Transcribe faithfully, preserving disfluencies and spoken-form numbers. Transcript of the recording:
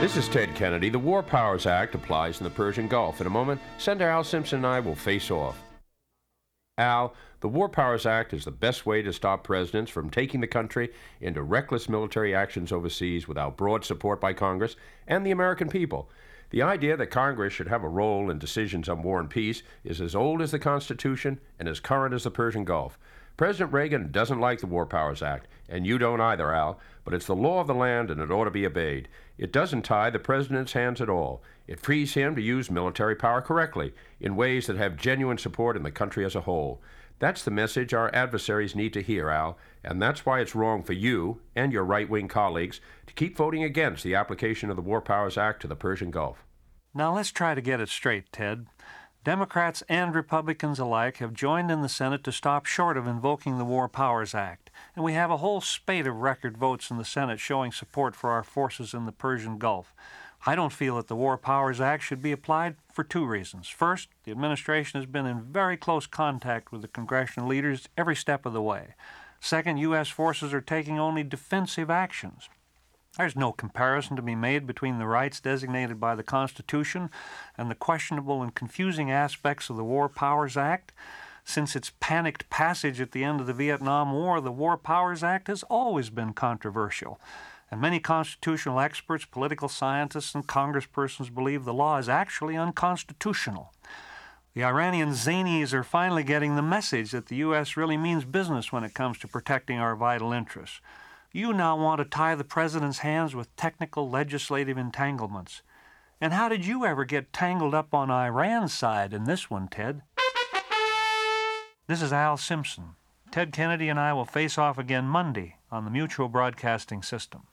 This is Ted Kennedy. The War Powers Act applies in the Persian Gulf. In a moment, Senator Al Simpson and I will face off. Al, the War Powers Act is the best way to stop presidents from taking the country into reckless military actions overseas without broad support by Congress and the American people. The idea that Congress should have a role in decisions on war and peace is as old as the Constitution and as current as the Persian Gulf. President Reagan doesn't like the War Powers Act, and you don't either, Al, but it's the law of the land and it ought to be obeyed. It doesn't tie the president's hands at all. It frees him to use military power correctly, in ways that have genuine support in the country as a whole. That's the message our adversaries need to hear, Al, and that's why it's wrong for you and your right-wing colleagues to keep voting against the application of the War Powers Act to the Persian Gulf. Now let's try to get it straight, Ted. Democrats and Republicans alike have joined in the Senate to stop short of invoking the War Powers Act, and we have a whole spate of record votes in the Senate showing support for our forces in the Persian Gulf. I don't feel that the War Powers Act should be applied for two reasons. First, the administration has been in very close contact with the congressional leaders every step of the way. Second, U S forces are taking only defensive actions. There's no comparison to be made between the rights designated by the Constitution and the questionable and confusing aspects of the War Powers Act. Since its panicked passage at the end of the Vietnam War, the War Powers Act has always been controversial. And many constitutional experts, political scientists, and congresspersons believe the law is actually unconstitutional. The Iranian zanies are finally getting the message that the U S really means business when it comes to protecting our vital interests. You now want to tie the president's hands with technical legislative entanglements. And how did you ever get tangled up on Iran's side in this one, Ted? This is Al Simpson. Ted Kennedy and I will face off again Monday on the Mutual Broadcasting System.